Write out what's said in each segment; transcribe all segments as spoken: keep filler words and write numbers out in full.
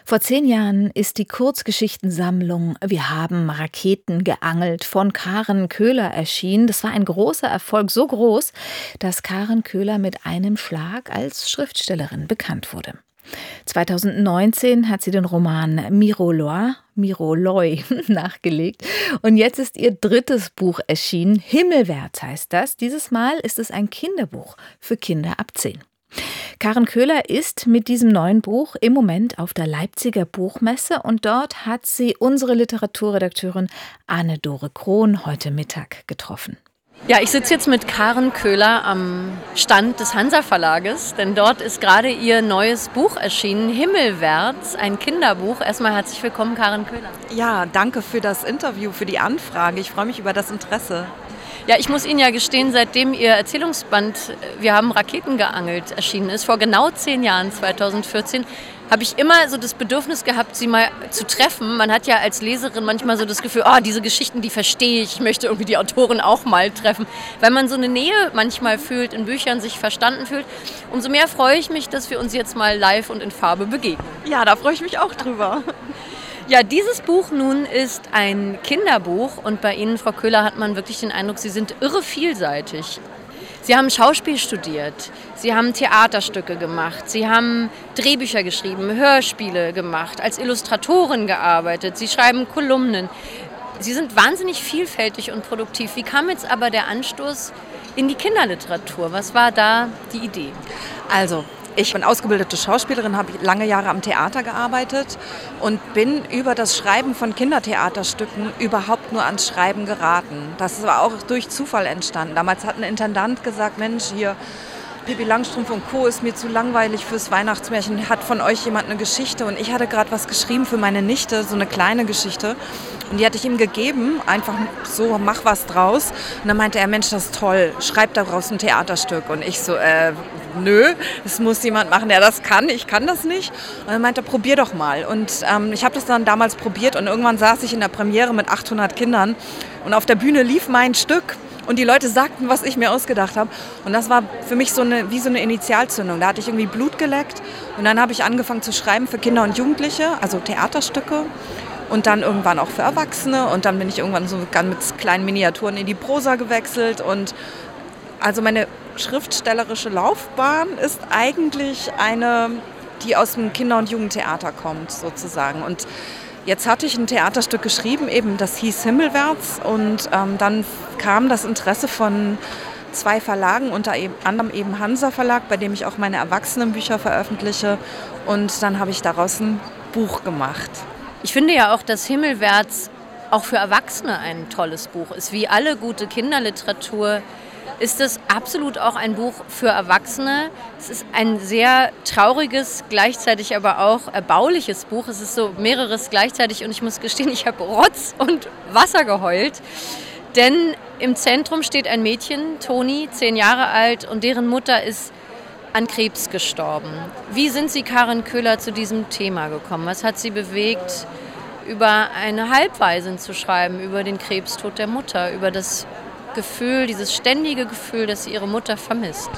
Vor zehn Jahren ist die Kurzgeschichtensammlung »Wir haben Raketen geangelt« von Karen Köhler erschienen. Das war ein großer Erfolg, so groß, dass Karen Köhler mit einem Schlag als Schriftstellerin bekannt wurde. zweitausendneunzehn hat sie den Roman Miroloi, Miroloi nachgelegt. Und jetzt ist ihr drittes Buch erschienen. Himmelwärts heißt das. Dieses Mal ist es ein Kinderbuch für Kinder ab zehn. Karen Köhler ist mit diesem neuen Buch im Moment auf der Leipziger Buchmesse und dort hat sie unsere Literaturredakteurin Anne-Dore Krohn heute Mittag getroffen. Ja, ich sitze jetzt mit Karen Köhler am Stand des Hansa-Verlages, denn dort ist gerade ihr neues Buch erschienen, Himmelwärts, ein Kinderbuch. Erstmal herzlich willkommen, Karen Köhler. Ja, danke für das Interview, für die Anfrage. Ich freue mich über das Interesse. Ja, ich muss Ihnen ja gestehen, seitdem Ihr Erzählungsband »Wir haben Raketen geangelt« erschienen ist, vor genau zehn Jahren, zweitausendvierzehn, habe ich immer so das Bedürfnis gehabt, Sie mal zu treffen. Man hat ja als Leserin manchmal so das Gefühl, oh, diese Geschichten, die verstehe ich, ich möchte irgendwie die Autorin auch mal treffen. Weil man so eine Nähe manchmal fühlt, in Büchern sich verstanden fühlt. Umso mehr freue ich mich, dass wir uns jetzt mal live und in Farbe begegnen. Ja, da freue ich mich auch drüber. Ja, dieses Buch nun ist ein Kinderbuch und bei Ihnen, Frau Köhler, hat man wirklich den Eindruck, Sie sind irre vielseitig. Sie haben Schauspiel studiert, Sie haben Theaterstücke gemacht, Sie haben Drehbücher geschrieben, Hörspiele gemacht, als Illustratorin gearbeitet, Sie schreiben Kolumnen. Sie sind wahnsinnig vielfältig und produktiv. Wie kam jetzt aber der Anstoß in die Kinderliteratur? Was war da die Idee? Also, ich bin ausgebildete Schauspielerin, habe lange Jahre am Theater gearbeitet und bin über das Schreiben von Kindertheaterstücken überhaupt nur ans Schreiben geraten. Das ist aber auch durch Zufall entstanden. Damals hat ein Intendant gesagt, Mensch, hier Pippi Langstrumpf und Co. ist mir zu langweilig fürs Weihnachtsmärchen. Hat von euch jemand eine Geschichte? Und ich hatte gerade was geschrieben für meine Nichte, so eine kleine Geschichte. Und die hatte ich ihm gegeben, einfach so, mach was draus. Und dann meinte er, Mensch, das ist toll, schreib daraus ein Theaterstück. Und ich so, äh, nö, es muss jemand machen, der das kann, ich kann das nicht. Und er meinte, probier doch mal. Und ähm, ich habe das dann damals probiert und irgendwann saß ich in der Premiere mit achthundert Kindern und auf der Bühne lief mein Stück. Und die Leute sagten, was ich mir ausgedacht habe. Und das war für mich so eine, wie so eine Initialzündung. Da hatte ich irgendwie Blut geleckt. Und dann habe ich angefangen zu schreiben für Kinder und Jugendliche, also Theaterstücke. Und dann irgendwann auch für Erwachsene. Und dann bin ich irgendwann so mit kleinen Miniaturen in die Prosa gewechselt. Und also meine schriftstellerische Laufbahn ist eigentlich eine, die aus dem Kinder- und Jugendtheater kommt, sozusagen. Und jetzt hatte ich ein Theaterstück geschrieben, eben das hieß Himmelwärts und ähm, dann kam das Interesse von zwei Verlagen, unter anderem eben Hansa Verlag, bei dem ich auch meine Erwachsenenbücher veröffentliche und dann habe ich daraus ein Buch gemacht. Ich finde ja auch, dass Himmelwärts auch für Erwachsene ein tolles Buch ist. Wie alle gute Kinderliteratur ist es absolut auch ein Buch für Erwachsene. Es ist ein sehr trauriges, gleichzeitig aber auch erbauliches Buch. Es ist so mehreres gleichzeitig und ich muss gestehen, ich habe Rotz und Wasser geheult. Denn im Zentrum steht ein Mädchen, Toni, zehn Jahre alt, und deren Mutter ist an Krebs gestorben. Wie sind Sie, Karen Köhler, zu diesem Thema gekommen? Was hat Sie bewegt, über eine Halbwaisin zu schreiben, über den Krebstod der Mutter, über das Gefühl, dieses ständige Gefühl, dass sie ihre Mutter vermisst?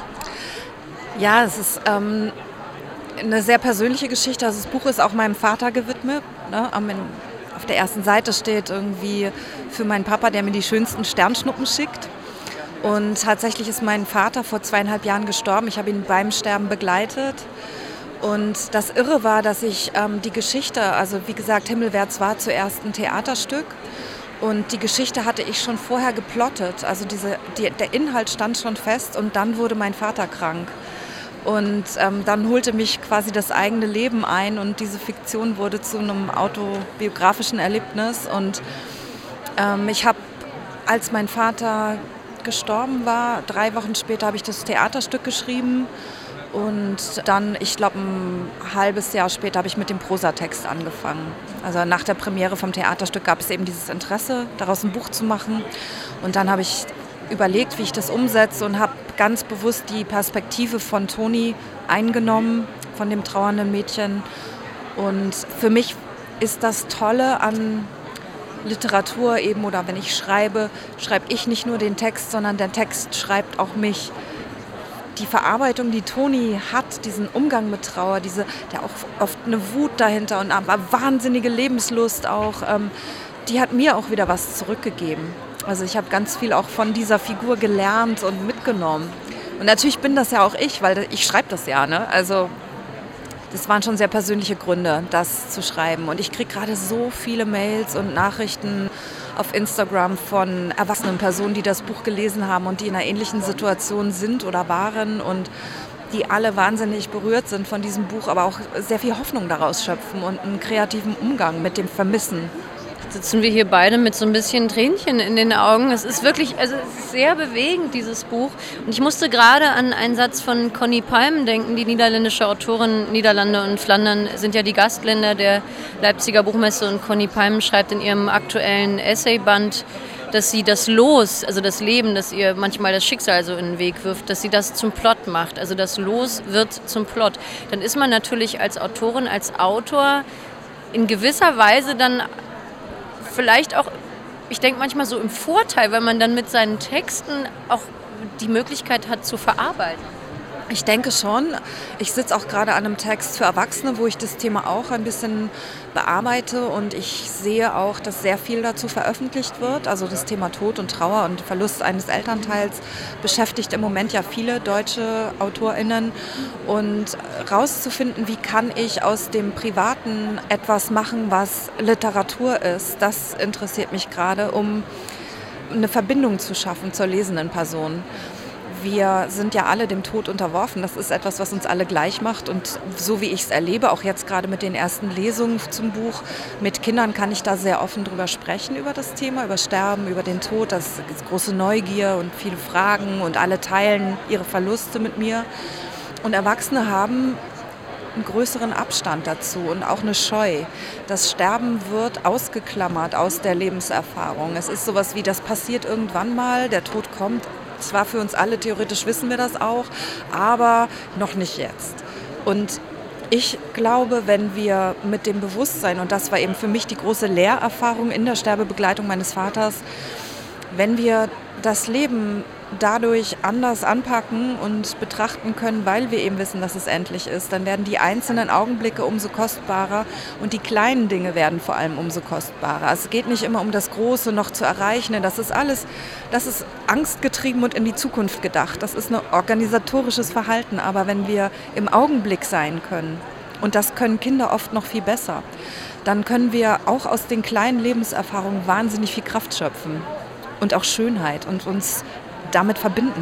Ja, es ist ähm, eine sehr persönliche Geschichte. Also das Buch ist auch meinem Vater gewidmet. Ne? Auf der ersten Seite steht irgendwie für meinen Papa, der mir die schönsten Sternschnuppen schickt. Und tatsächlich ist mein Vater vor zweieinhalb Jahren gestorben. Ich habe ihn beim Sterben begleitet. Und das Irre war, dass ich ähm, die Geschichte, also wie gesagt, Himmelwärts war zuerst ein Theaterstück. Und die Geschichte hatte ich schon vorher geplottet, also diese, die, der Inhalt stand schon fest und dann wurde mein Vater krank. Und ähm, dann holte mich quasi das eigene Leben ein und diese Fiktion wurde zu einem autobiografischen Erlebnis. Und ähm, ich habe, als mein Vater gestorben war, drei Wochen später habe ich das Theaterstück geschrieben. Und dann, ich glaube, ein halbes Jahr später habe ich mit dem Prosatext angefangen. Also nach der Premiere vom Theaterstück gab es eben dieses Interesse, daraus ein Buch zu machen. Und dann habe ich überlegt, wie ich das umsetze und habe ganz bewusst die Perspektive von Toni eingenommen, von dem trauernden Mädchen. Und für mich ist das Tolle an Literatur eben, oder wenn ich schreibe, schreibe ich nicht nur den Text, sondern der Text schreibt auch mich. die Verarbeitung, die Toni hat, diesen Umgang mit Trauer, diese, der auch oft eine Wut dahinter und aber wahnsinnige Lebenslust auch, ähm, die hat mir auch wieder was zurückgegeben. Also ich habe ganz viel auch von dieser Figur gelernt und mitgenommen. Und natürlich bin das ja auch ich, weil ich schreibe das ja, ne? Also das waren schon sehr persönliche Gründe, das zu schreiben. Und ich kriege gerade so viele Mails und Nachrichten auf Instagram von erwachsenen Personen, die das Buch gelesen haben und die in einer ähnlichen Situation sind oder waren und die alle wahnsinnig berührt sind von diesem Buch, aber auch sehr viel Hoffnung daraus schöpfen und einen kreativen Umgang mit dem Vermissen. Sitzen wir hier beide mit so ein bisschen Tränchen in den Augen. Es ist wirklich, also es ist sehr bewegend, dieses Buch. Und ich musste gerade an einen Satz von Connie Palm denken, die niederländische Autorin. Niederlande und Flandern sind ja die Gastländer der Leipziger Buchmesse und Connie Palm schreibt in ihrem aktuellen Essayband, dass sie das Los, also das Leben, das ihr manchmal das Schicksal so in den Weg wirft, dass sie das zum Plot macht. Also das Los wird zum Plot. Dann ist man natürlich als Autorin, als Autor in gewisser Weise dann vielleicht auch, ich denke manchmal so im Vorteil, weil man dann mit seinen Texten auch die Möglichkeit hat zu verarbeiten. Ich denke schon. Ich sitze auch gerade an einem Text für Erwachsene, wo ich das Thema auch ein bisschen bearbeite und ich sehe auch, dass sehr viel dazu veröffentlicht wird. Also das Thema Tod und Trauer und Verlust eines Elternteils beschäftigt im Moment ja viele deutsche AutorInnen. Und rauszufinden, wie kann ich aus dem Privaten etwas machen, was Literatur ist, das interessiert mich gerade, um eine Verbindung zu schaffen zur lesenden Person. Wir sind ja alle dem Tod unterworfen. Das ist etwas, was uns alle gleich macht. Und so wie ich es erlebe, auch jetzt gerade mit den ersten Lesungen zum Buch, mit Kindern kann ich da sehr offen drüber sprechen, über das Thema, über Sterben, über den Tod. Das ist große Neugier und viele Fragen und alle teilen ihre Verluste mit mir. Und Erwachsene haben einen größeren Abstand dazu und auch eine Scheu. Das Sterben wird ausgeklammert aus der Lebenserfahrung. Es ist sowas wie, das passiert irgendwann mal, der Tod kommt. Zwar für uns alle, theoretisch wissen wir das auch, aber noch nicht jetzt. Und ich glaube, wenn wir mit dem Bewusstsein, und das war eben für mich die große Lehrerfahrung in der Sterbebegleitung meines Vaters, wenn wir das Leben dadurch anders anpacken und betrachten können, weil wir eben wissen, dass es endlich ist, dann werden die einzelnen Augenblicke umso kostbarer und die kleinen Dinge werden vor allem umso kostbarer. Also es geht nicht immer um das Große noch zu erreichen, das ist alles, das ist angstgetrieben und in die Zukunft gedacht. Das ist ein organisatorisches Verhalten, aber wenn wir im Augenblick sein können, und das können Kinder oft noch viel besser, dann können wir auch aus den kleinen Lebenserfahrungen wahnsinnig viel Kraft schöpfen und auch Schönheit und uns damit verbinden.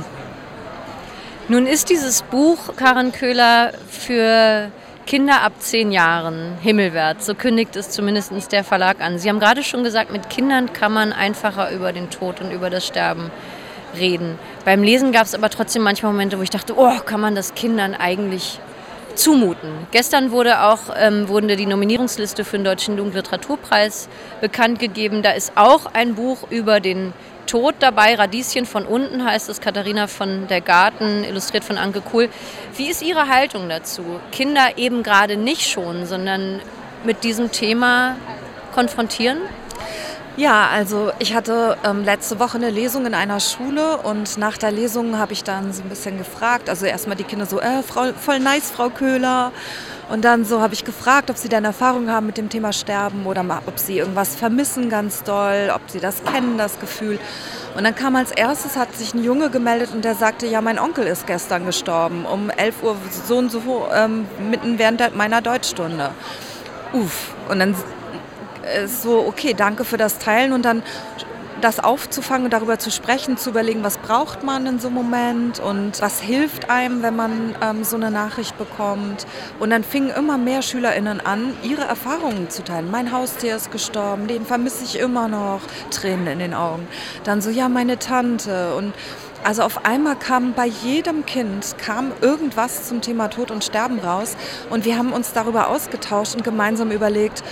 Nun ist dieses Buch, Karin Köhler, für Kinder ab zehn Jahren himmelwärts. So kündigt es zumindest der Verlag an. Sie haben gerade schon gesagt, mit Kindern kann man einfacher über den Tod und über das Sterben reden. Beim Lesen gab es aber trotzdem manchmal Momente, wo ich dachte, oh, kann man das Kindern eigentlich zumuten. Gestern wurde auch ähm, wurde die Nominierungsliste für den Deutschen Jugendliteraturpreis bekannt gegeben. Da ist auch ein Buch über den Tod dabei, Radieschen von unten heißt es, Katharina von der Garten, illustriert von Anke Kuhl. Wie ist Ihre Haltung dazu? Kinder eben gerade nicht schon, sondern mit diesem Thema konfrontieren? Ja, also ich hatte ähm, letzte Woche eine Lesung in einer Schule und nach der Lesung habe ich dann so ein bisschen gefragt, also erstmal die Kinder so, äh, Frau, voll nice, Frau Köhler. Und dann so habe ich gefragt, ob sie denn Erfahrung haben mit dem Thema Sterben oder ob sie irgendwas vermissen ganz doll, ob sie das kennen, das Gefühl. Und dann kam als erstes, hat sich ein Junge gemeldet und der sagte, ja, mein Onkel ist gestern gestorben, um elf Uhr so und so, ähm, mitten während der, meiner Deutschstunde. Uff. Und dann ist so, okay, danke für das Teilen und dann das aufzufangen, darüber zu sprechen, zu überlegen, was braucht man in so einem Moment und was hilft einem, wenn man ähm, so eine Nachricht bekommt. Und dann fingen immer mehr SchülerInnen an, ihre Erfahrungen zu teilen. Mein Haustier ist gestorben, den vermisse ich immer noch, Tränen in den Augen. Dann so, ja, meine Tante. Und also auf einmal kam bei jedem Kind kam irgendwas zum Thema Tod und Sterben raus und wir haben uns darüber ausgetauscht und gemeinsam überlegt,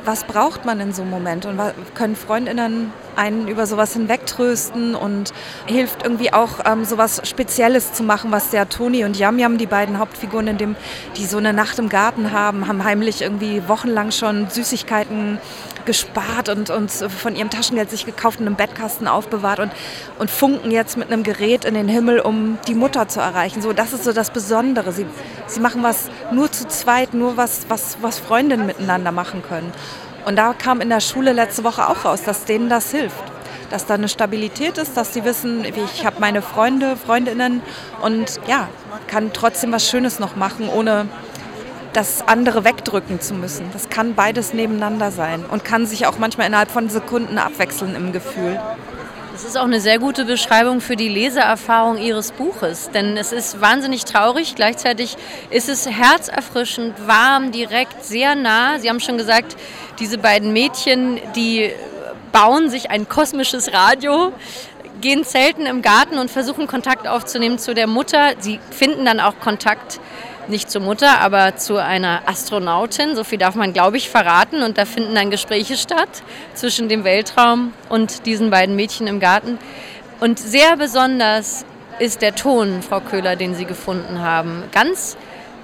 was braucht man in so einem Moment und können Freundinnen einen über sowas hinwegtrösten und hilft irgendwie auch ähm, sowas Spezielles zu machen, was ja Toni und Yam Yam, die beiden Hauptfiguren, in dem, die so eine Nacht im Garten haben, haben heimlich irgendwie wochenlang schon Süßigkeiten gespart und, und von ihrem Taschengeld sich gekauft und im Bettkasten aufbewahrt und, und funken jetzt mit einem Gerät in den Himmel, um die Mutter zu erreichen. So, das ist so das Besondere. Sie, sie machen was nur zu zweit, nur was, was, was Freundinnen miteinander machen können. Und da kam in der Schule letzte Woche auch raus, dass denen das hilft. Dass da eine Stabilität ist, dass sie wissen, ich habe meine Freunde, Freundinnen und ja, kann trotzdem was Schönes noch machen, ohne das andere wegdrücken zu müssen. Das kann beides nebeneinander sein und kann sich auch manchmal innerhalb von Sekunden abwechseln im Gefühl. Das ist auch eine sehr gute Beschreibung für die Leseerfahrung Ihres Buches, denn es ist wahnsinnig traurig, gleichzeitig ist es herzerfrischend, warm, direkt, sehr nah. Sie haben schon gesagt, diese beiden Mädchen, die bauen sich ein kosmisches Radio, gehen zelten im Garten und versuchen Kontakt aufzunehmen zu der Mutter. Sie finden dann auch Kontakt, nicht zur Mutter, aber zu einer Astronautin. So viel darf man, glaube ich, verraten. Und da finden dann Gespräche statt zwischen dem Weltraum und diesen beiden Mädchen im Garten. Und sehr besonders ist der Ton, Frau Köhler, den Sie gefunden haben. Ganz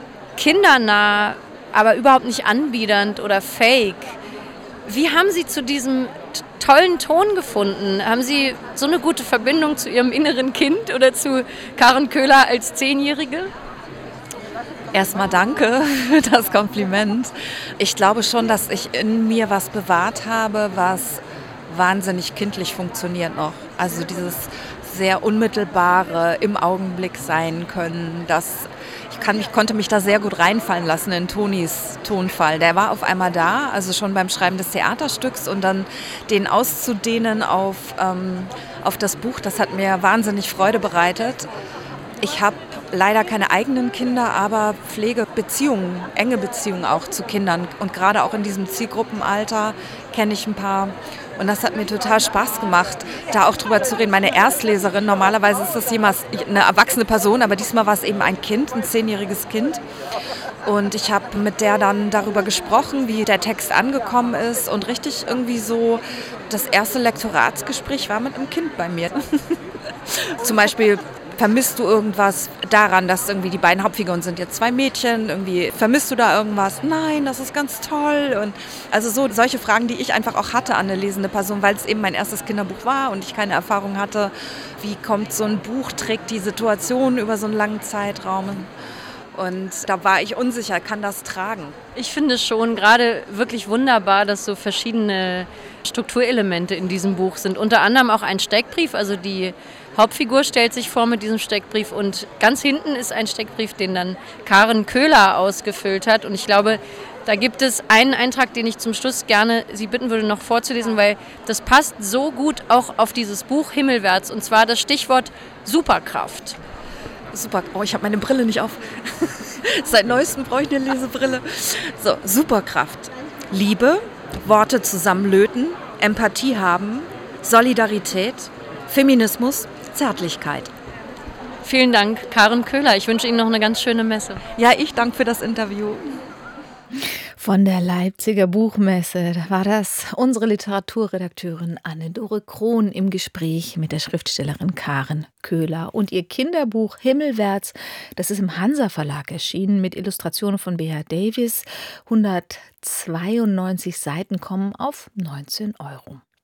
kindernah, aber überhaupt nicht anbiedernd oder fake. Wie haben Sie zu diesem tollen Ton gefunden? Haben Sie so eine gute Verbindung zu Ihrem inneren Kind oder zu Karen Köhler als Zehnjährige? Erstmal danke für das Kompliment. Ich glaube schon, dass ich in mir was bewahrt habe, was wahnsinnig kindlich funktioniert noch. Also dieses sehr unmittelbare im Augenblick sein können. Das, ich kann mich, konnte mich da sehr gut reinfallen lassen in Tonis Tonfall. Der war auf einmal da, also schon beim Schreiben des Theaterstücks und dann den auszudehnen auf, ähm, auf das Buch, das hat mir wahnsinnig Freude bereitet. Ich habe leider keine eigenen Kinder, aber Pflegebeziehungen, enge Beziehungen auch zu Kindern. Und gerade auch in diesem Zielgruppenalter kenne ich ein paar. Und das hat mir total Spaß gemacht, da auch drüber zu reden. Meine Erstleserin, normalerweise ist das jemals eine erwachsene Person, aber diesmal war es eben ein Kind, ein zehnjähriges Kind. Und ich habe mit der dann darüber gesprochen, wie der Text angekommen ist. Und richtig irgendwie so, das erste Lektoratsgespräch war mit einem Kind bei mir. Zum Beispiel, vermisst du irgendwas daran, dass irgendwie die beiden Hauptfiguren sind jetzt zwei Mädchen, irgendwie vermisst du da irgendwas? Nein, das ist ganz toll. Und also so solche Fragen, die ich einfach auch hatte an eine lesende Person, weil es eben mein erstes Kinderbuch war und ich keine Erfahrung hatte. Wie kommt so ein Buch, trägt die Situation über so einen langen Zeitraum? Und da war ich unsicher, kann das tragen? Ich finde es schon gerade wirklich wunderbar, dass so verschiedene Strukturelemente in diesem Buch sind. Unter anderem auch ein Steckbrief, also die Hauptfigur stellt sich vor mit diesem Steckbrief und ganz hinten ist ein Steckbrief, den dann Karen Köhler ausgefüllt hat. Und ich glaube, da gibt es einen Eintrag, den ich zum Schluss gerne Sie bitten würde, noch vorzulesen, weil das passt so gut auch auf dieses Buch Himmelwärts, und zwar das Stichwort Superkraft. Super, oh, ich habe meine Brille nicht auf. Seit neuestem brauche ich eine Lesebrille. So, Superkraft. Liebe, Worte zusammenlöten, Empathie haben, Solidarität, Feminismus, Zärtlichkeit. Vielen Dank, Karen Köhler. Ich wünsche Ihnen noch eine ganz schöne Messe. Ja, ich danke für das Interview. Von der Leipziger Buchmesse war das unsere Literaturredakteurin Anne-Dore Krohn im Gespräch mit der Schriftstellerin Karen Köhler und ihr Kinderbuch Himmelwärts. Das ist im Hansa Verlag erschienen mit Illustrationen von Bea Davis. hundertzweiundneunzig Seiten kommen auf neunzehn Euro.